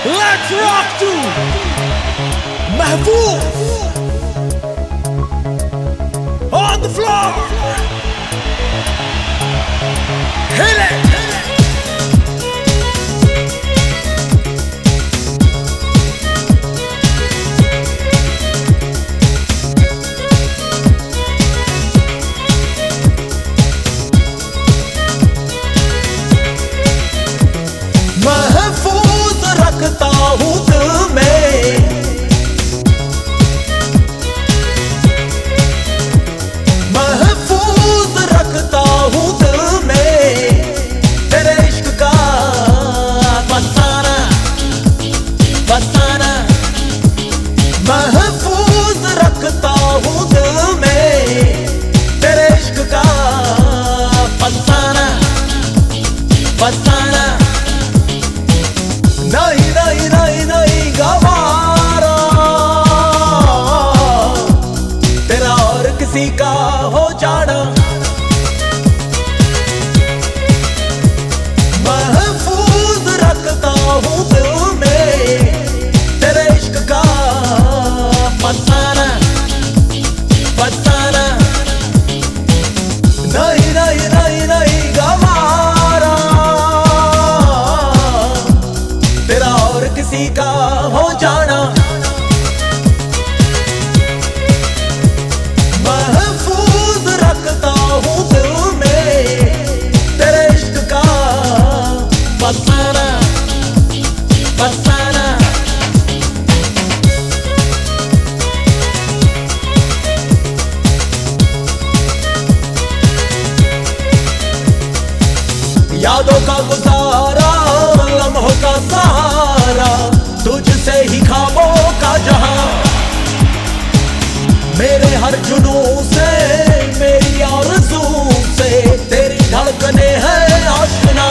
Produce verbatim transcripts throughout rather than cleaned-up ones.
Let's rock to Mahfouz on the floor. Hit it. महफूज रखता हूँ दिल में, महफूज रखता हूँ दिल में तेरे इश्क का फसाना फसाना। महफूज रखता हूँ दिल में तेरे इश्क का फसाना फसाना। नहीं नहीं नहीं नहीं गवारा तेरा और किसी का हो जाना। महफूज रखता हूँ दिल में तेरे इश्क का फसाना फसाना। नहीं नहीं नहीं नहीं गवारा तेरा और किसी का हो जाना। महफूज रखता हूँ दिल में तेरे इश्क का फसाना फसाना। यादों का गुजारा लम्हों का सहारा तुझसे ही ख्वाबों का जहां। मेरे हर जुनूं से मेरी आरज़ू से तेरी धड़कने हैं आशना।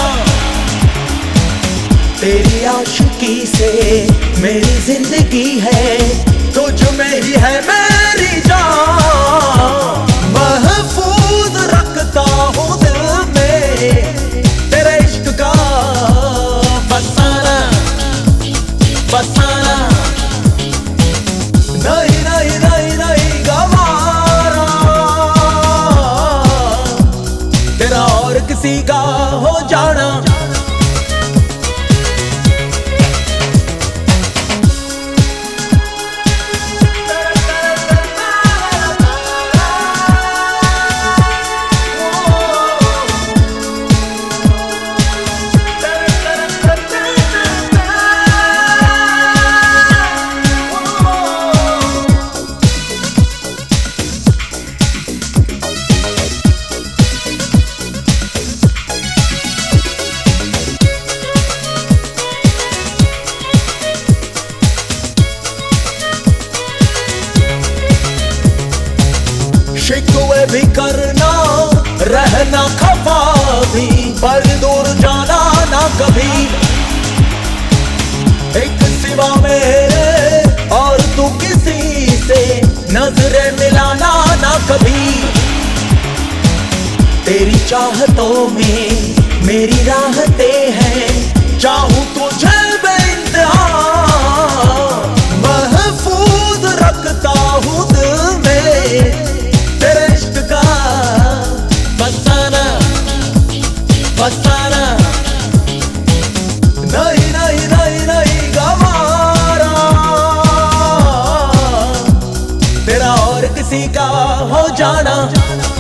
तेरी आशिकी से मेरी जिंदगी है तुझ में ही है मेरी जान। महफूज रखता हूँ दिल में तेरे इश्क का फसाना फसाना। नहीं नहीं नहीं नहीं गवारा तेरा और किसी का हो जाना। शिकवे भी करना रहना खफा भी पर दूर जाना ना कभी। एक सिवा मेरे और तू किसी से नजरें मिलाना ना कभी। तेरी चाहतों में मेरी राहतें हैं चाहूं तुझे बेइंतहा। महफूज रखता हूँ दिल में तेरे इश्क का फसाना फसाना। नहीं नहीं नहीं नहीं गवारा तेरा और किसी का हो जाना।